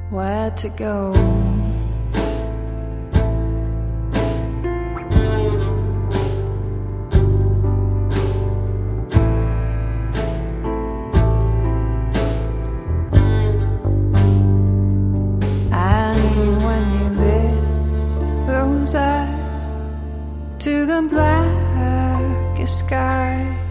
where to go. And when you lift those eyes to the blackest sky,